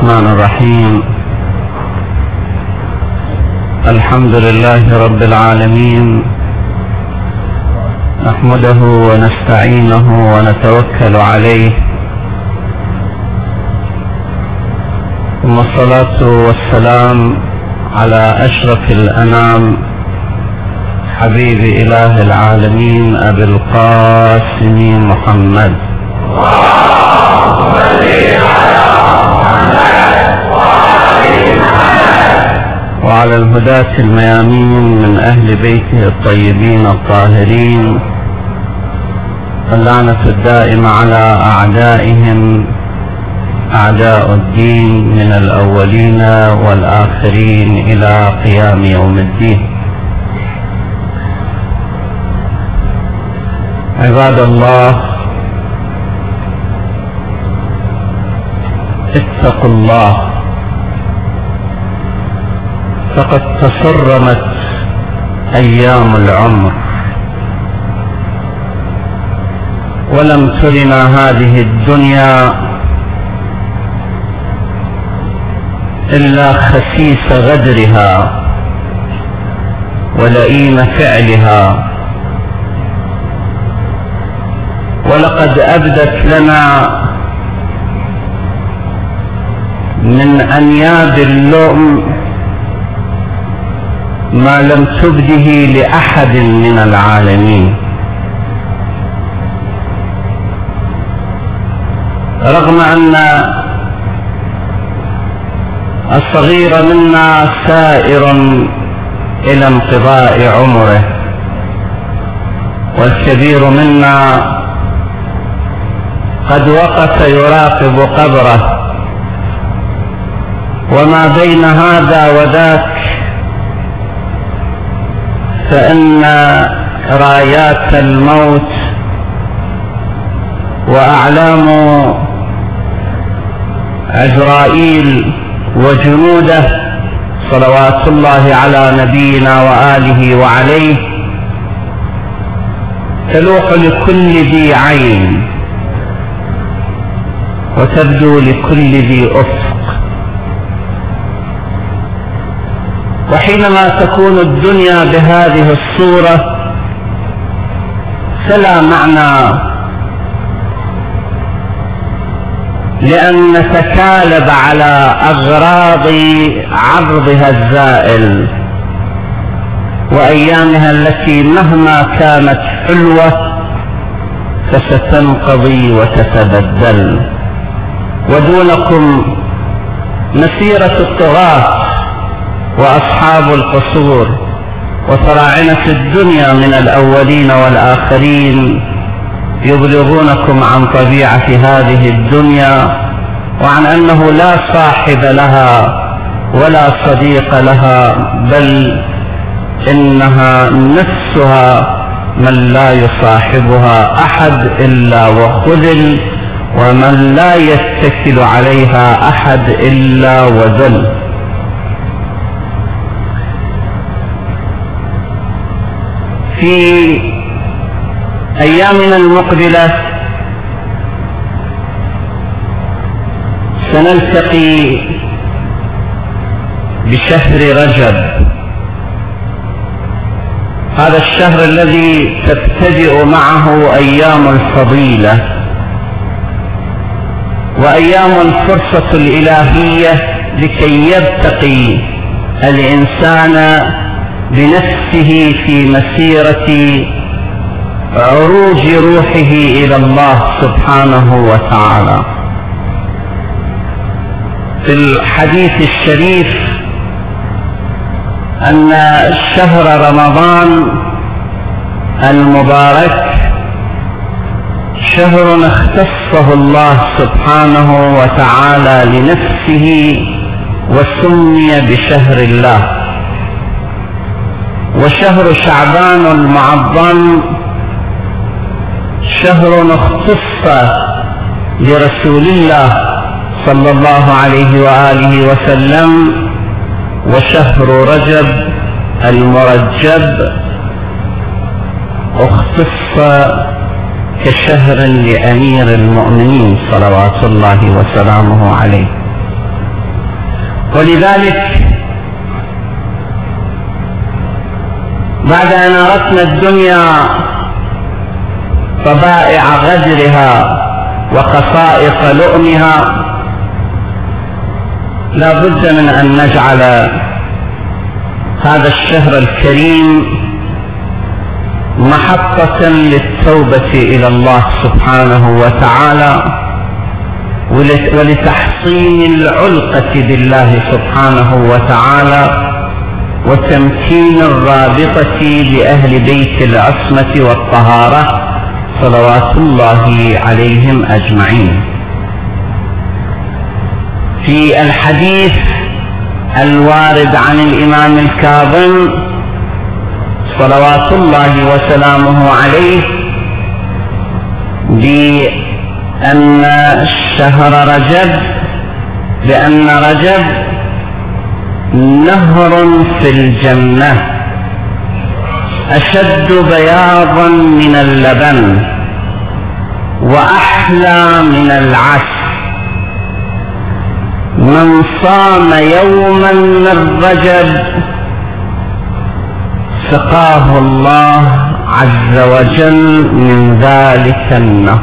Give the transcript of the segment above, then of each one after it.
الرحمن الرحيم. الحمد لله رب العالمين، نحمده ونستعينه ونتوكل عليه، ثم الصلاة والسلام على أشرف الأنام حبيب إله العالمين أبي القاسم محمد وعلى الهداة الميامين من أهل بيته الطيبين الطاهرين، اللعنة الدائمة على أعدائهم أعداء الدين من الأولين والآخرين إلى قيام يوم الدين. عباد الله، اتقوا الله، فقد تصرمت أيام العمر، ولم ترنا هذه الدنيا إلا خسيس غدرها ولئيم فعلها، ولقد أبدت لنا من أنياب اللؤم ما لم تبده لأحد من العالمين، رغم أن الصغير منا سائر إلى انقضاء عمره، والكبير منا قد وقف يراقب قبره، وما بين هذا وذاك فإن رايات الموت وأعلام عزرائيل وجنوده صلوات الله على نبينا وآله وعليه تلوح لكل ذي عين وتبدو لكل ذي أفق. وحينما تكون الدنيا بهذه الصورة فلا معنى لأن نتكالب على أغراض عرضها الزائل وأيامها التي مهما كانت حلوة فستنقضي وتتبدل. ودونكم مسيرة الطغاة وأصحاب القصور وفراعنة الدنيا من الأولين والآخرين يبلغونكم عن طبيعة هذه الدنيا، وعن أنه لا صاحب لها ولا صديق لها، بل إنها نفسها من لا يصاحبها أحد إلا وخذل، ومن لا يتكل عليها أحد إلا وذل. في أيامنا المقبلة سنلتقي بشهر رجب، هذا الشهر الذي تبتدئ معه أيام الفضيلة وأيام الفرصة الإلهية لكي يبتقي الإنسان بنفسه في مسيرة عروج روحه إلى الله سبحانه وتعالى. في الحديث الشريف أن شهر رمضان المبارك شهر اختصه الله سبحانه وتعالى لنفسه وسمي بشهر الله، وشهر شعبان المعظم شهر اختص لرسول الله صلى الله عليه وآله وسلم، وشهر رجب المرجب اختص كشهر لأمير المؤمنين صلوات الله وسلامه عليه. ولذلك بعد أن أردنا الدنيا طبائع غدرها وخصائص لؤمها، لا بد من أن نجعل هذا الشهر الكريم محطة للتوبة إلى الله سبحانه وتعالى ولتحصين العلقة بالله سبحانه وتعالى وتمكين الرابطة بأهل بيت العصمة والطهارة صلوات الله عليهم أجمعين. في الحديث الوارد عن الإمام الكاظم صلوات الله وسلامه عليه بأن رجب نهر في الجنة أشد بياضا من اللبن وأحلى من العسل، من صام يوما من رجب سقاه الله عز وجل من ذلك النهر.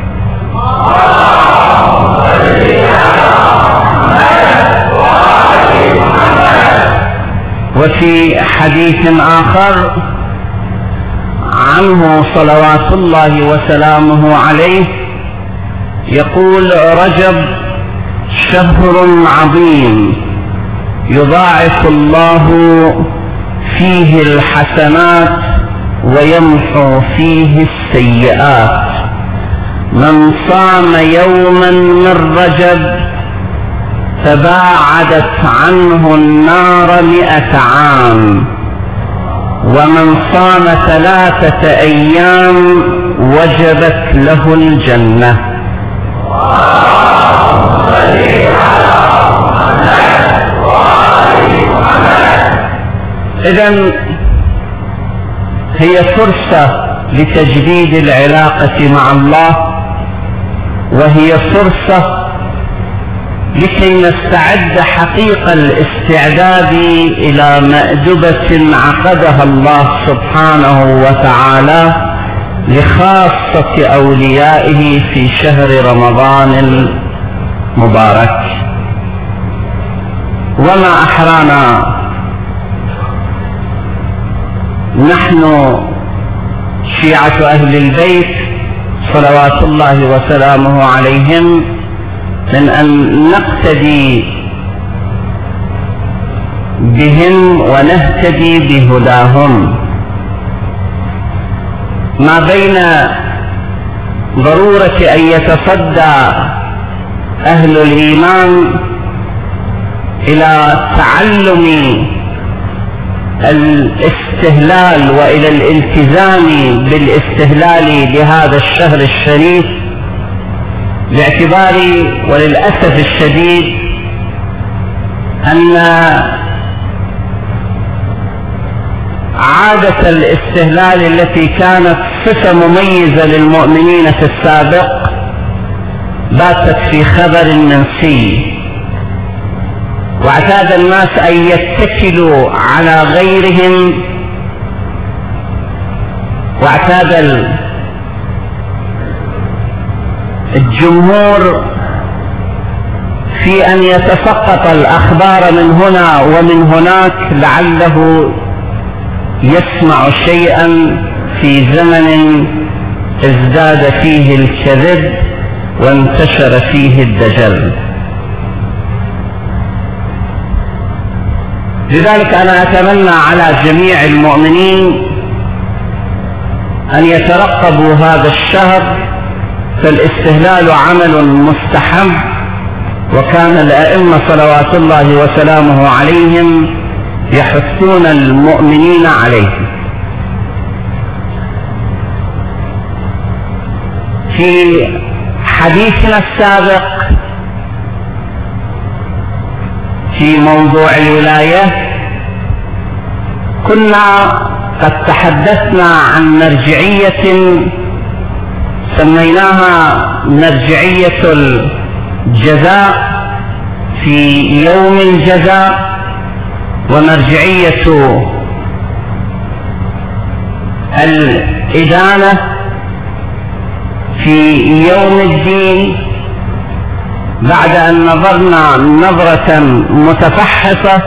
وفي حديث آخر عنه صلوات الله وسلامه عليه يقول: رجب شهر عظيم يضاعف الله فيه الحسنات ويمحو فيه السيئات، من صام يوما من رجب تباعدت عنه النار 100 عام، ومن صام 3 أيام وجبت له الجنة. إذن هي فرصة لتجديد العلاقة مع الله، وهي فرصة لكي نستعد حقيقة الاستعداد إلى مأدبة عقدها الله سبحانه وتعالى لخاصة أوليائه في شهر رمضان المبارك. وما أحرانا نحن شيعة أهل البيت صلوات الله وسلامه عليهم من أن نقتدي بهم ونهتدي بهداهم، ما بين ضرورة أن يتصدى أهل الإيمان إلى تعلم الاستهلال وإلى الالتزام بالاستهلال لهذا الشهر الشريف، باعتبار وللأسف الشديد أن عادة الاستهلال التي كانت صفة مميزة للمؤمنين في السابق باتت في خبر منسي، واعتاد الناس أن يتكلوا على غيرهم، واعتاد الجمهور في أن يتسقط الأخبار من هنا ومن هناك لعله يسمع شيئا في زمن ازداد فيه الكذب وانتشر فيه الدجل. لذلك أنا أتمنى على جميع المؤمنين أن يترقبوا هذا الشهر، فالاستهلال عمل مستحب، وكان الأئمة صلوات الله وسلامه عليهم يحثون المؤمنين عليه. في حديثنا السابق في موضوع الولاية كنا قد تحدثنا عن مرجعية سميناها مرجعية الجزاء في يوم الجزاء، ومرجعية الإدانة في يوم الدين، بعد أن نظرنا نظرة متفحصة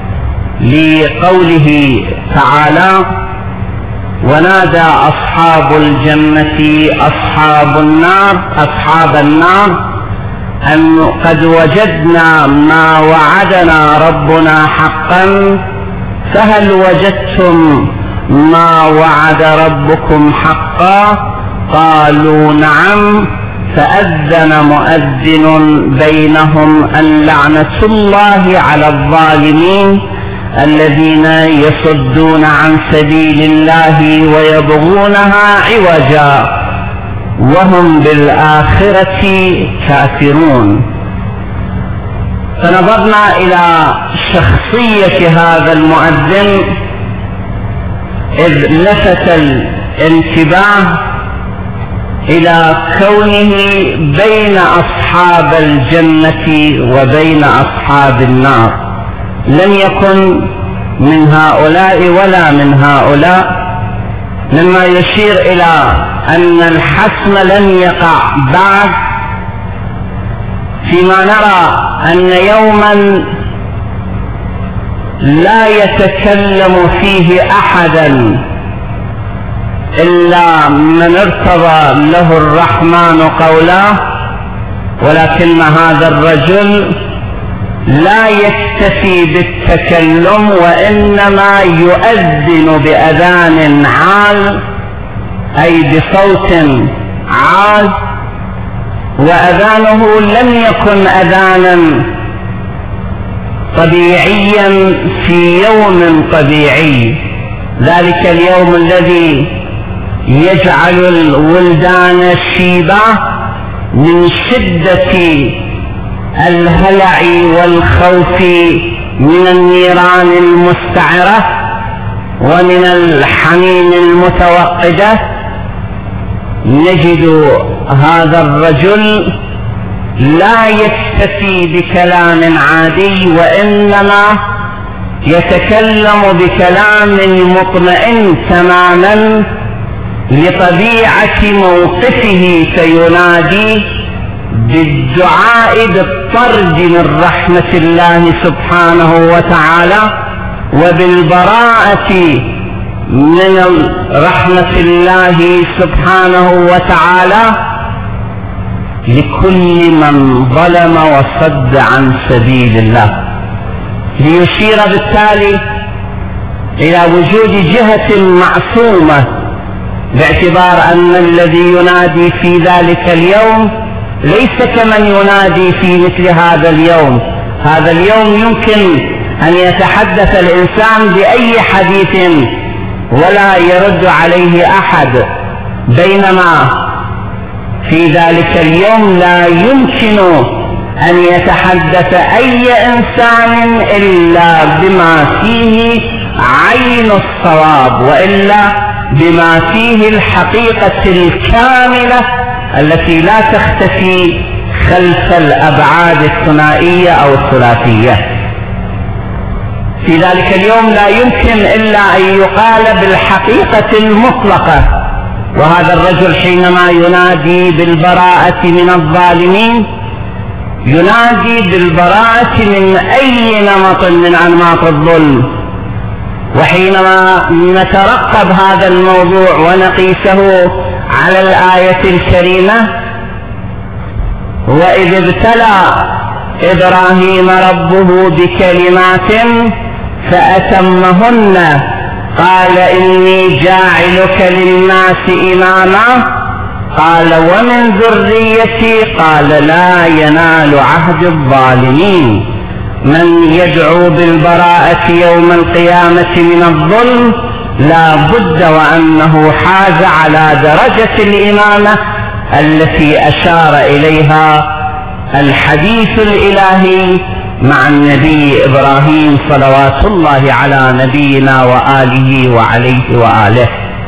لقوله تعالى: ونادى أصحاب الجنة أصحاب النار أن قد وجدنا ما وعدنا ربنا حقا فهل وجدتم ما وعد ربكم حقا؟ قالوا نعم. فأذن مؤذن بينهم أن لعنة الله على الظالمين الذين يصدون عن سبيل الله ويبغونها عوجا وهم بالآخرة كافرون. فنظرنا إلى شخصية هذا المؤذن إذ لفت الانتباه إلى كونه بين أصحاب الجنة وبين أصحاب النار، لم يكن من هؤلاء ولا من هؤلاء، مما يشير إلى أن الحسم لم يقع بعد، فيما نرى أن يوما لا يتكلم فيه أحدا إلا من ارتضى له الرحمن قوله، ولكن هذا الرجل لا يكتفي بالتكلم وإنما يؤذن بأذان عال، أي بصوت عال، وأذانه لم يكن أذانا طبيعيا في يوم طبيعي، ذلك اليوم الذي يجعل الولدان شيبا من شدة الهلع والخوف من النيران المستعرة ومن الحميم المتوقدة. نجد هذا الرجل لا يكتفي بكلام عادي، وإنما يتكلم بكلام مطمئن تماما لطبيعة موقفه، فينادي بالدعاء بالطرد من رحمة الله سبحانه وتعالى وبالبراءة من رحمة الله سبحانه وتعالى لكل من ظلم وصد عن سبيل الله، ليشير بالتالي إلى وجود جهة معصومة، باعتبار أن الذي ينادي في ذلك اليوم ليس كمن ينادي في مثل هذا اليوم. هذا اليوم يمكن أن يتحدث الإنسان بأي حديث ولا يرد عليه أحد، بينما في ذلك اليوم لا يمكن أن يتحدث أي إنسان إلا بما فيه عين الصواب، وإلا بما فيه الحقيقة الكاملة التي لا تختفي خلف الأبعاد الثنائية أو الثلاثية. في ذلك اليوم لا يمكن إلا أن يقال بالحقيقة المطلقة، وهذا الرجل حينما ينادي بالبراءة من الظالمين ينادي بالبراءة من أي نمط من أنماط الظلم. وحينما نترقب هذا الموضوع ونقيسه على الآية الكريمة: وإذ ابتلى إبراهيم ربه بكلمات فأتمهن قال إني جاعلك للناس إماما قال ومن ذريتي قال لا ينال عهد الظالمين. من يدعو بالبراءة يوم القيامة من الظلم لا بد وأنه حاز على درجة الإمامة التي أشار إليها الحديث الإلهي مع النبي إبراهيم صلوات الله على نبينا وآله وعليه وآله.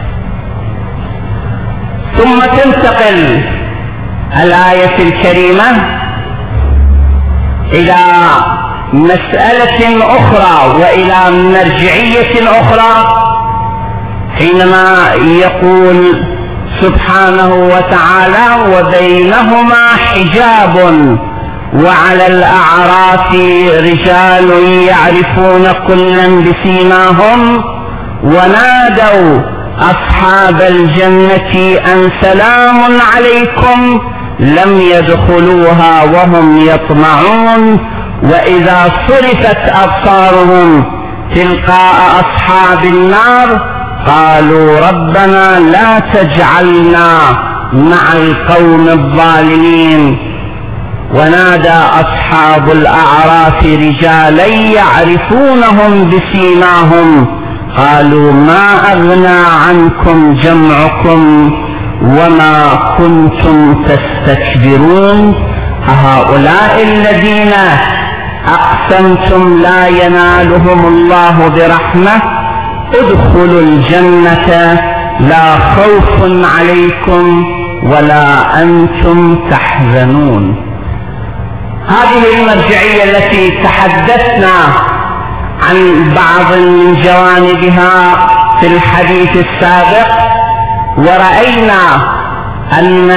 ثم تنتقل الآية الكريمة إلى مسألة أخرى وإلى مرجعية أخرى، حينما يقول سبحانه وتعالى: وبينهما حجاب وعلى الأعراف رجال يعرفون كلا بسيماهم ونادوا أصحاب الجنة أن سلام عليكم لم يدخلوها وهم يطمعون وإذا صرفت أبصارهم تلقاء أصحاب النار قالوا ربنا لا تجعلنا مع القوم الظالمين. ونادى أصحاب الأعراف رجالا يعرفونهم بسيماهم قالوا ما أغنى عنكم جمعكم وما كنتم تستكبرون أهؤلاء الذين أقسمتم لا ينالهم الله برحمة ادخلوا الجنة لا خوف عليكم ولا أنتم تحزنون. هذه المرجعية التي تحدثنا عن بعض من جوانبها في الحديث السابق، ورأينا أن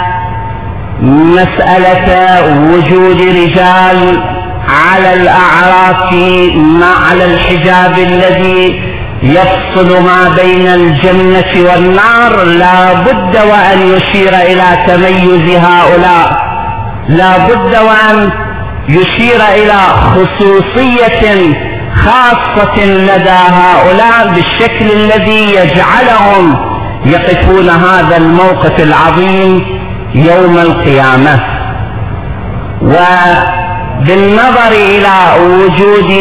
مسألة وجود رجال على الأعراف على الحجاب الذي يفصل ما بين الجنة والنار لا بد وأن يشير إلى تميز هؤلاء، لا بد وأن يشير إلى خصوصية خاصة لدى هؤلاء بالشكل الذي يجعلهم يقفون هذا الموقف العظيم يوم القيامة. وبالنظر إلى وجود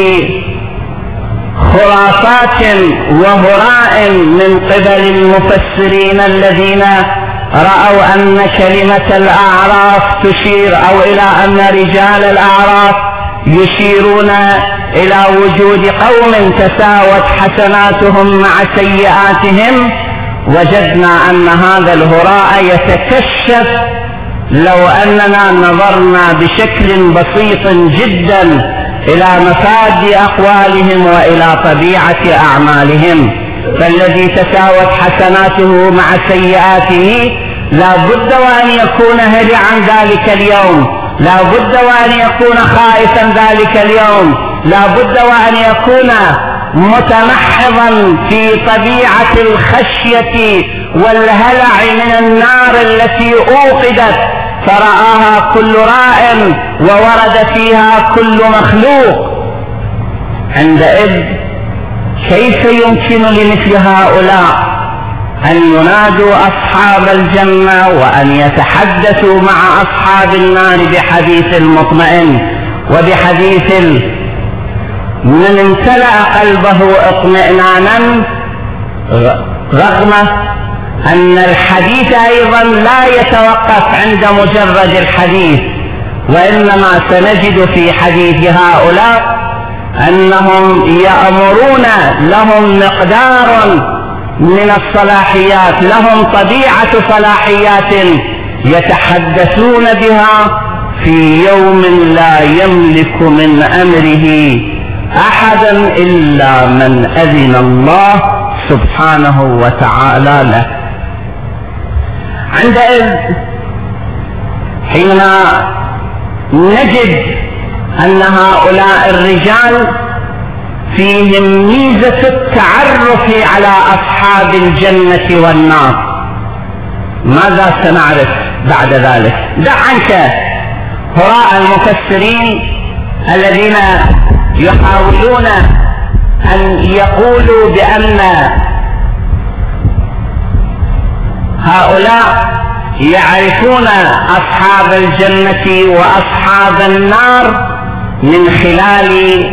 خرافات وهراء من قبل المفسرين الذين رأوا أن كلمة الأعراف تشير أو إلى أن رجال الأعراف يشيرون إلى وجود قوم تساوت حسناتهم مع سيئاتهم، وجدنا أن هذا الهراء يتكشف لو أننا نظرنا بشكل بسيط جدا إلى مفاد أقوالهم وإلى طبيعة أعمالهم. فالذي تساوت حسناته مع سيئاته لا بد وأن يكون هلعا ذلك اليوم، لا بد وأن يكون خائفا ذلك اليوم، لا بد وأن يكون متمحضا في طبيعة الخشية والهلع من النار التي أوقدت فرآها كل راء وورد فيها كل مخلوق. عندئذ كيف يمكن لمثل هؤلاء أن ينادوا أصحاب الجنة وأن يتحدثوا مع أصحاب النار بحديث المطمئن وبحديث من امتلأ قلبه اطمئنانا، رغم أن الحديث أيضا لا يتوقف عند مجرد الحديث، وإنما سنجد في حديث هؤلاء أنهم يأمرون لهم مقدار من الصلاحيات، لهم طبيعة صلاحيات يتحدثون بها في يوم لا يملك من أمره أحدا إلا من أذن الله سبحانه وتعالى له. عندئذ حينما نجد أن هؤلاء الرجال فيهم ميزة التعرف على أصحاب الجنة والنار، ماذا سنعرف بعد ذلك؟ دع عنك هراء المفسرين الذين يحاولون أن يقولوا بأن هؤلاء يعرفون أصحاب الجنة وأصحاب النار من خلال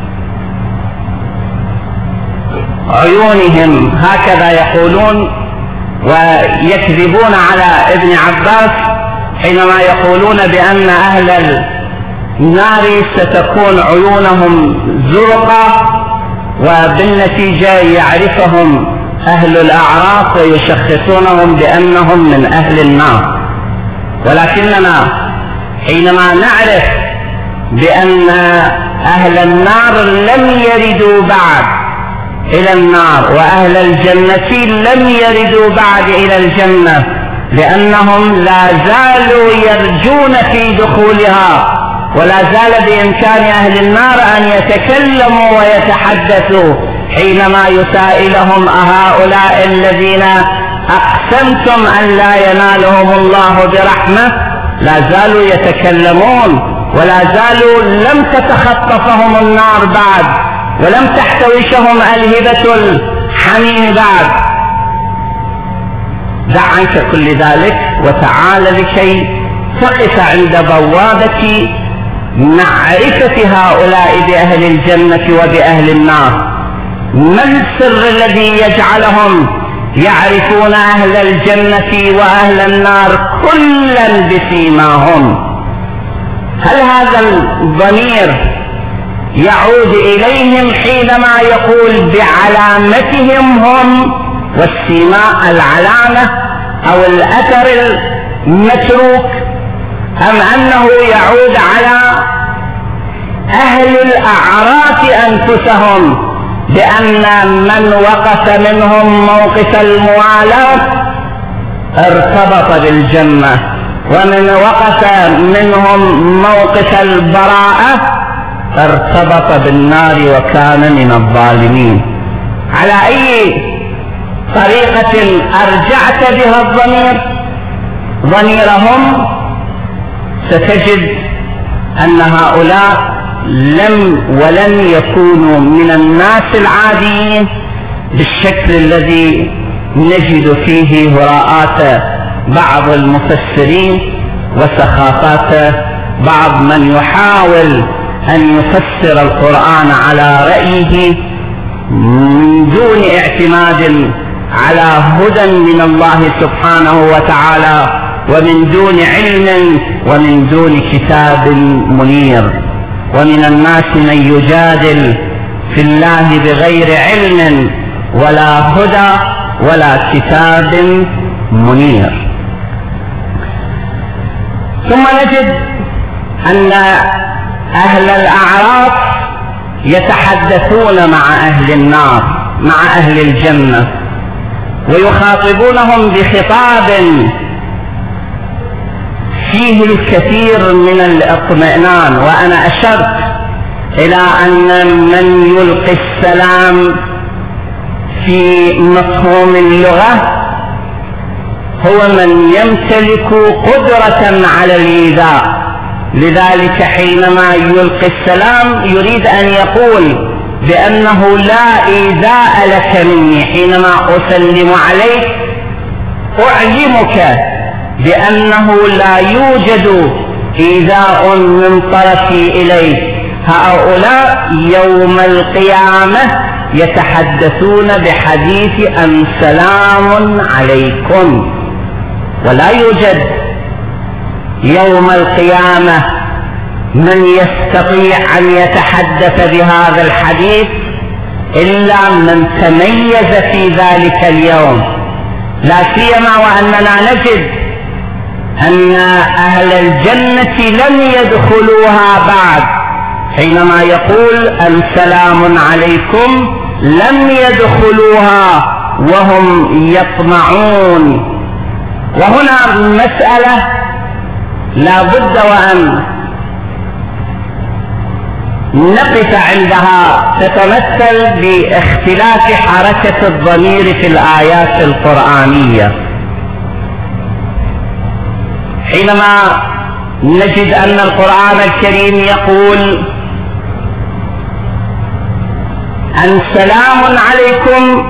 عيونهم، هكذا يقولون، ويكذبون على ابن عباس حينما يقولون بأن أهل النار ستكون عيونهم زرقاء وبالنتيجة يعرفهم أهل الأعراف ويشخصونهم بأنهم من أهل النار. ولكننا حينما نعرف بأن أهل النار لم يردوا بعد إلى النار وأهل الجنة لم يردوا بعد إلى الجنة، لأنهم لا زالوا يرجون في دخولها، ولا زال بإمكان أهل النار أن يتكلموا ويتحدثوا حينما يسائلهم أهؤلاء الذين أقسمتم أن لا ينالهم الله برحمة، لا زالوا يتكلمون، ولا زالوا لم تتخطفهم النار بعد، ولم تحتوشهم ألهبة الحميم بعد. دع عنك كل ذلك وتعال لكي تقف عند بوابة معرفة هؤلاء بأهل الجنة وبأهل النار. ما السر الذي يجعلهم يعرفون أهل الجنة وأهل النار كلا بسيماهم؟ هل هذا الضمير يعود إليهم حينما يقول بعلامتهم هم والسيماء العلامة أو الأثر المتروك، أم أنه يعود على أهل الأعراف أنفسهم بأن من وقف منهم موقف الموالاة ارتبط بالجنة، ومن وقف منهم موقف البراءة ارتبط بالنار وكان من الظالمين؟ على أي طريقة أرجعت بها ضميرهم ستجد أن هؤلاء ولن يكونوا من الناس العاديين بالشكل الذي نجد فيه هراءات بعض المفسرين وسخافات بعض من يحاول أن يفسر القرآن على رأيه من دون اعتماد على هدى من الله سبحانه وتعالى، ومن دون علم، ومن دون كتاب منير. ومن الناس من يجادل في الله بغير علم ولا هدى ولا كتاب منير. ثم نجد أن أهل الأعراف يتحدثون مع أهل النار مع أهل الجنة ويخاطبونهم بخطاب فيه الكثير من الاطمئنان. وأنا أشرت إلى أن من يلقي السلام في مفهوم اللغة هو من يمتلك قدرة على الإيذاء، لذلك حينما يلقي السلام يريد أن يقول بأنه لا إيذاء لك مني. حينما أسلم عليك أعلمك بأنه لا يوجد إيذاء من طرفي إليك. هؤلاء يوم القيامة يتحدثون بحديث أن سلام عليكم، ولا يوجد يوم القيامة من يستطيع أن يتحدث بهذا الحديث إلا من تميز في ذلك اليوم، لا سيما وأننا نجد أن أهل الجنة لم يدخلوها بعد. حينما يقول أن سلام عليكم لم يدخلوها وهم يطمعون. وهنا مسألة لا بد وأن نقف عندها، تتمثل باختلاف حركة الضمير في الآيات القرآنية. حينما نجد أن القرآن الكريم يقول أن سلام عليكم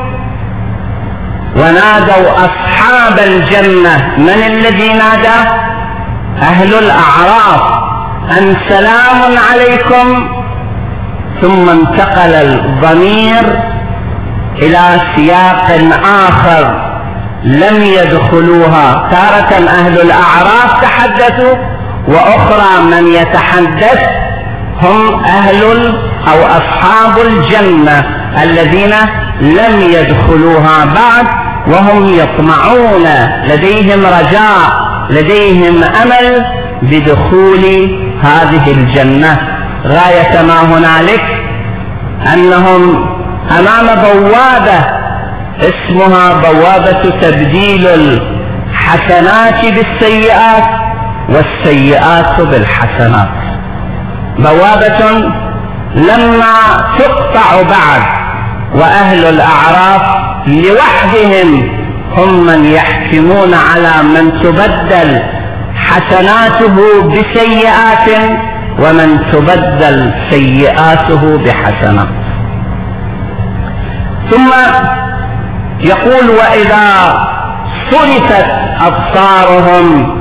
ونادوا أصحاب الجنة، من الذي نادى؟ أهل الأعراف، أن سلام عليكم، ثم انتقل الضمير إلى سياق آخر لم يدخلوها. تارة أهل الأعراف تحدثوا، وأخرى من يتحدث هم أو أصحاب الجنة الذين لم يدخلوها بعد وهم يطمعون، لديهم رجاء، لديهم أمل بدخول هذه الجنة. غاية ما هنالك أنهم أمام بوابة اسمها بوابة تبديل الحسنات بالسيئات والسيئات بالحسنات، بوابة لما تقطع بعد وأهل الأعراف لوحدهم هم من يحكمون على من تبدل حسناته بسيئات ومن تبدل سيئاته بحسنات. ثم يقول وإذا صرفت أبصارهم،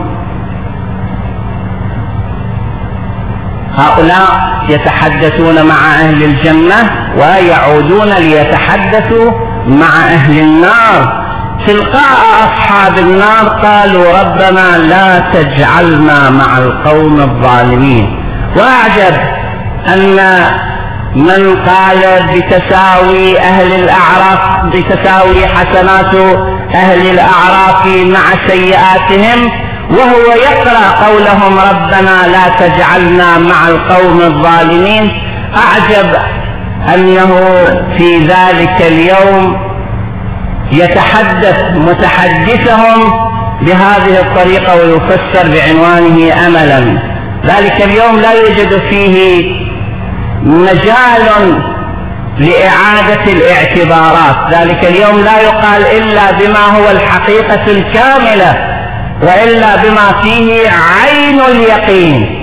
هؤلاء يتحدثون مع أهل الجنة ويعودون ليتحدثوا مع أهل النار. تلقاء أصحاب النار قالوا ربنا لا تجعلنا مع القوم الظالمين. وأعجب أن من قال بتساوي أهل الأعراف، بتساوي حسنات أهل الأعراف مع سيئاتهم، وهو يقرأ قولهم ربنا لا تجعلنا مع القوم الظالمين. أعجب أنه في ذلك اليوم يتحدث متحدثهم بهذه الطريقة ويفسر بعنوانه أملا. ذلك اليوم لا يوجد فيه مجال لإعادة الاعتبارات، ذلك اليوم لا يقال إلا بما هو الحقيقة الكاملة وإلا بما فيه عين اليقين.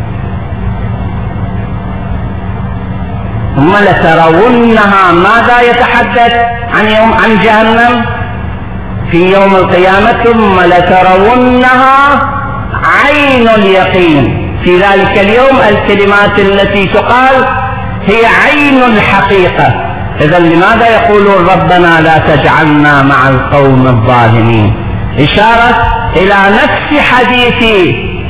ثم لترونها، ماذا يتحدث عن جهنم في يوم القيامة؟ ثم لترونها عين اليقين. في ذلك اليوم الكلمات التي تقال هي عين الحقيقة. إذا لماذا يقولون ربنا لا تجعلنا مع القوم الظالمين؟ إشارة إلى نفس حديث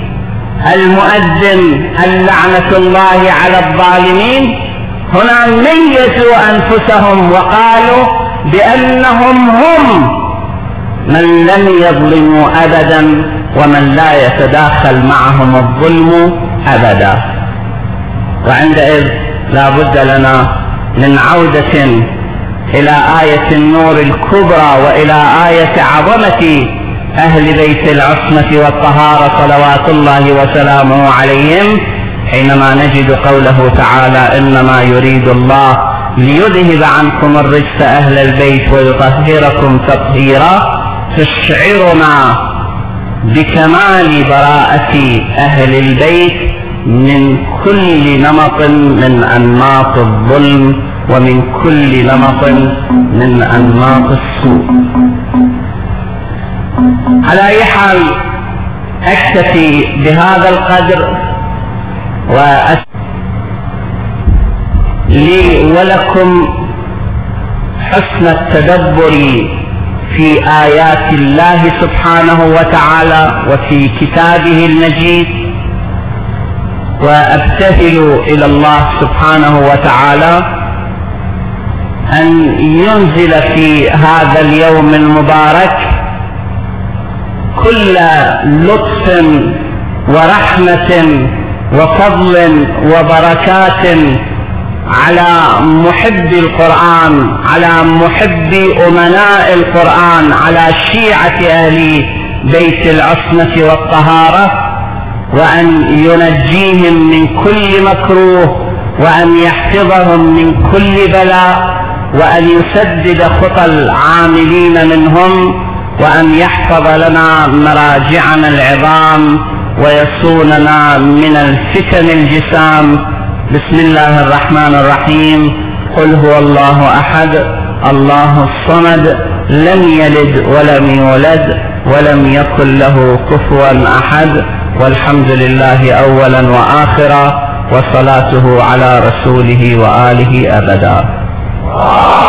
المؤذن اللعنة الله على الظالمين. هنا ميزوا أنفسهم وقالوا بأنهم هم من لم يظلموا أبدا ومن لا يتداخل معهم الظلم أبدا. وعندئذ لا بد لنا من عودة إلى آية النور الكبرى وإلى آية عظمة أهل بيت العصمة والطهارة صلوات الله وسلامه عليهم، حينما نجد قوله تعالى إنما يريد الله ليذهب عنكم الرجس أهل البيت ويطهركم تطهيرا، تشعرنا بكمال براءة أهل البيت من كل نمط من أنماط الظلم ومن كل نمط من أنماط السوء. على أي حال أكتفي بهذا القدر لي ولكم حسن التدبر في آيات الله سبحانه وتعالى وفي كتابه المجيد، وأبتهل إلى الله سبحانه وتعالى أن ينزل في هذا اليوم المبارك كل لطف ورحمة وفضل وبركات على محب القرآن، على محب أمناء القرآن، على شيعة أهل بيت العصمة والطهارة، وأن ينجيهم من كل مكروه، وأن يحفظهم من كل بلاء، وأن يسدد خطى العاملين منهم، وأن يحفظ لنا مراجعنا العظام ويصوننا من الفتن الجسام. بسم الله الرحمن الرحيم. قل هو الله أحد الله الصمد لم يلد ولم يولد ولم يكن له كفوا أحد، والحمد لله أولا وآخرا، وصلاته على رسوله وآله أبدا.